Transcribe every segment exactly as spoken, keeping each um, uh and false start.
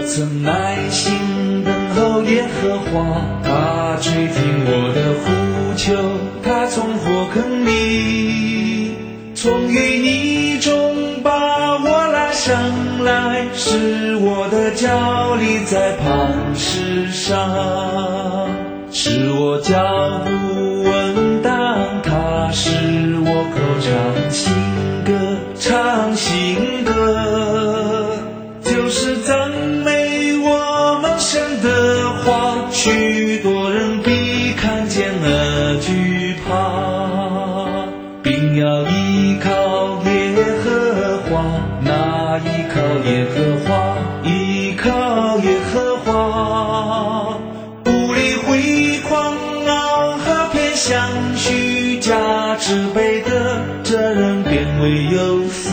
曾耐心等候耶和华，他垂听我的呼求，他从火坑里，从淤泥中把我拉上来，使我的脚立在磐石上，使我脚步稳当，他使我口唱新歌，唱新歌，就是赞美我们神的话，许多人必看见而惧怕，并要依靠耶和华，那依靠耶和华，依靠耶和华，不理辉煌傲和偏向虚假之辈的，这人便为有福。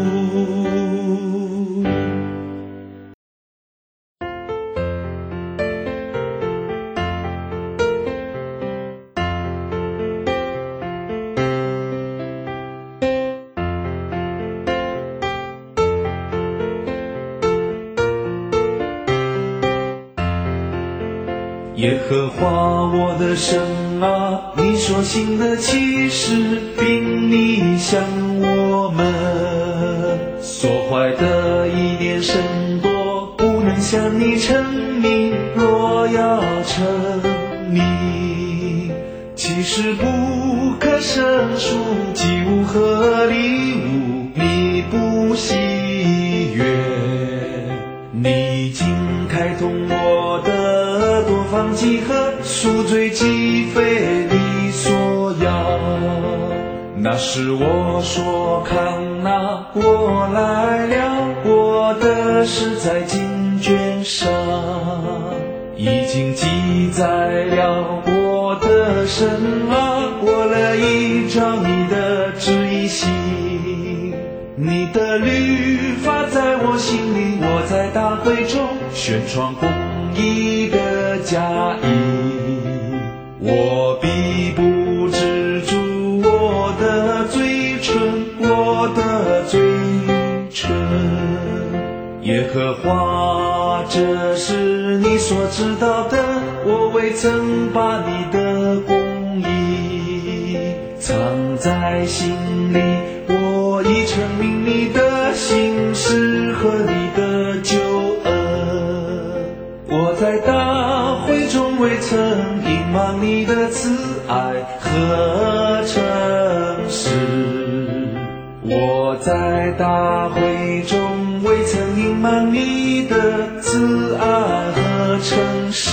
耶和华我的神啊，你所行的奇事，并你向我们所怀的意念甚多，不能向你称名，若要称名，其实不可胜数，既无和礼物，你不喜悦。你已经开通我的多方集合，赎罪既非你所要，那是我所看哪，我来了，我的事在经卷上已经记载了，我的神啊，我乐意照你的旨意行，你的律法在我心里，我在大会中宣传公义的佳音，我必不止住我的嘴唇，我的嘴唇。耶和华，这是你所知道的，我未曾把你的公义藏在心里，我已称明你的信实和你的救恩，我在大会中未曾隐瞒你的慈爱和诚实，我在大会中未曾隐瞒你的慈爱和诚实。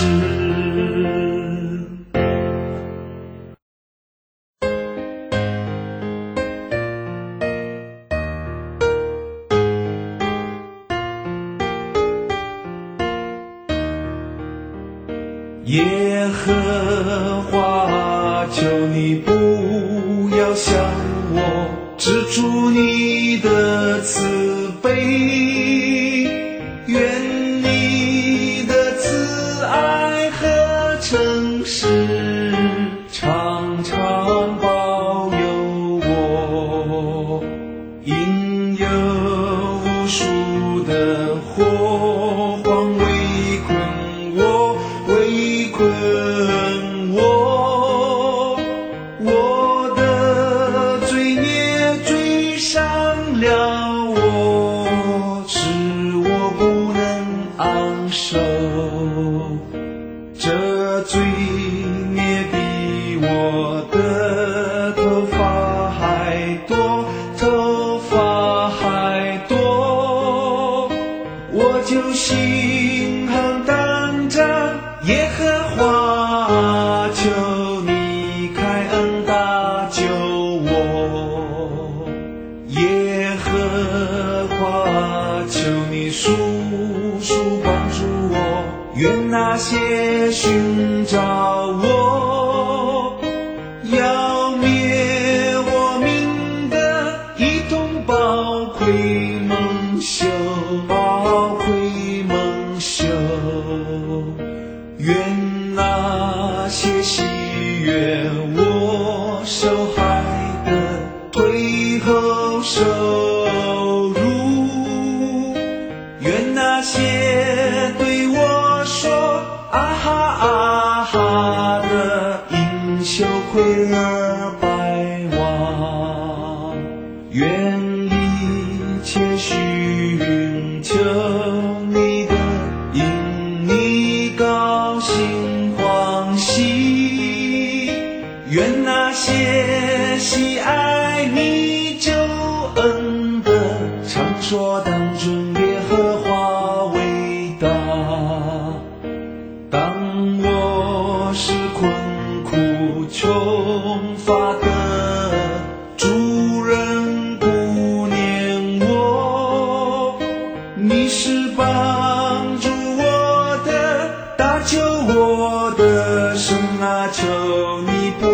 耶和华，求你不要向我止住你的慈悲，愿你的慈爱和诚实常常保佑我，因有无数的祸患围困我，围困我，我的罪孽追上了我，使我不能安守，这罪孽比我的头发还多，头发还多，我就心很胆战，耶和华，求你开恩搭救我，耶和华，求你速速帮助我，愿那些寻找我要灭我命的一同报亏蒙羞，报亏蒙羞，愿那些喜悦我受害的退后受辱，愿那些他的银袖溃而败亡，愿一切寻求你的，因你高兴欢喜。愿那些喜爱你救恩的，常说当尊耶和华伟大。当我是困苦穷乏的，主人顾念我，你是帮助我的，搭救我的神啊，求你不